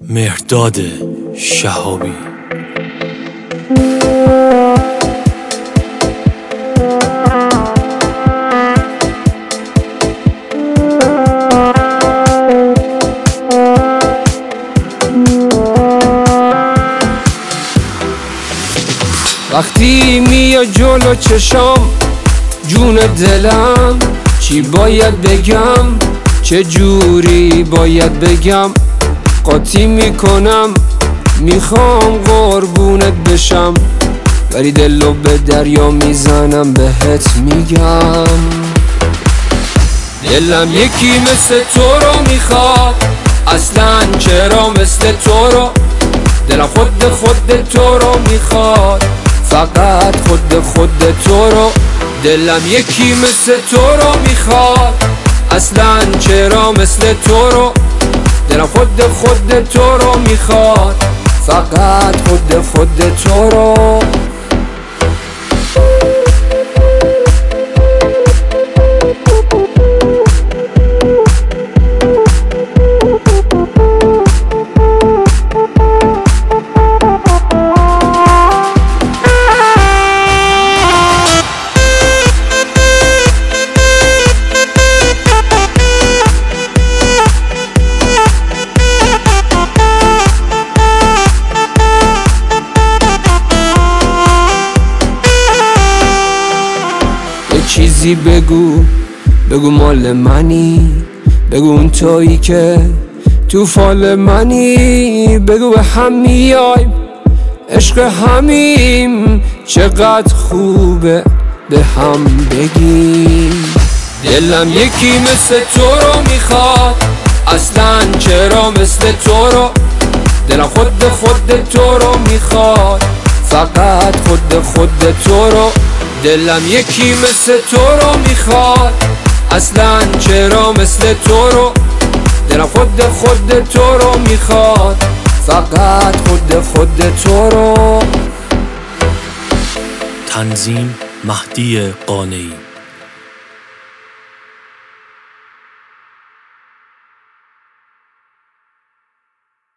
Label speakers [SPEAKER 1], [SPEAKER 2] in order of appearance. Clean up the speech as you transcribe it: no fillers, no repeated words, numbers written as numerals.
[SPEAKER 1] مهرداد شهابی.
[SPEAKER 2] وقتی میای جلو چشام جون دلم، چی باید بگم چه جوری باید بگم، قاطی میکنم میخوام قربونت بشم، ولی دلو به دریا میزنم بهت میگم. دلم یکی مثل تو رو میخواد، اصلا چرا مثل تو رو، دلم خود تو رو میخواد، فقط خود تو رو. دلم یکی مثل تو رو میخواد، اصلا چرا مثل تو رو، دلم خود تو رو میخواد، فقط خود تو رو. چیزی بگو مال منی، بگو اون تویی که تو فال منی، بگو به هم میایم عشق همیم، چقدر خوبه به هم بگیم. دلم یکی مثل تو رو میخواد، اصلا چرا مثل تو رو، دلم خود تو رو میخواد، فقط خود تو رو. دلم یکی مثل تو رو میخواد، اصلا چرا مثل تو رو، دلم خود تو رو میخواد، فقط خود تو رو.
[SPEAKER 1] تنظیم مهدی قانعی.